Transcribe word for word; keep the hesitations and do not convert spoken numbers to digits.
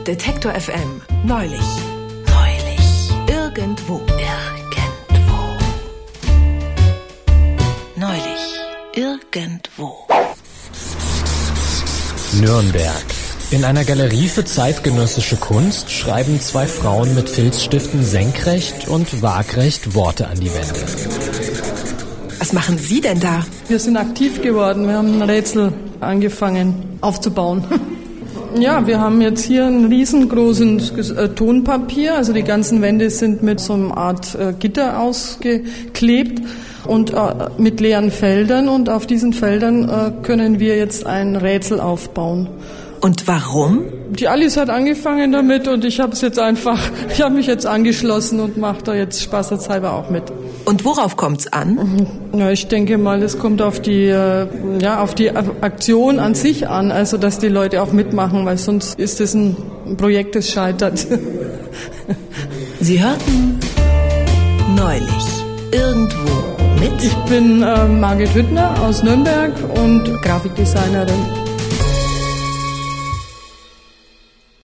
Detektor F M. Neulich. Neulich. Irgendwo. Irgendwo. Neulich. Irgendwo. Nürnberg. In einer Galerie für zeitgenössische Kunst schreiben zwei Frauen mit Filzstiften senkrecht und waagrecht Worte an die Wände. Was machen Sie denn da? Wir sind aktiv geworden. Wir haben ein Rätsel angefangen aufzubauen. Ja, wir haben jetzt hier ein riesengroßes äh, Tonpapier. Also die ganzen Wände sind mit so einer Art äh, Gitter ausgeklebt und äh, mit leeren Feldern. Und auf diesen Feldern äh, können wir jetzt ein Rätsel aufbauen. Und warum? Die Alice hat angefangen damit und ich habe es jetzt einfach, ich habe mich jetzt angeschlossen und mache da jetzt spaßeshalber auch mit. Und worauf kommt's an? Ja, ich denke mal, es kommt auf die, ja, auf die Aktion an sich an, also dass die Leute auch mitmachen, weil sonst ist es ein Projekt, das scheitert. Sie hörten Neulich irgendwo mit. Ich bin äh, Margit Hüttner aus Nürnberg und Grafikdesignerin.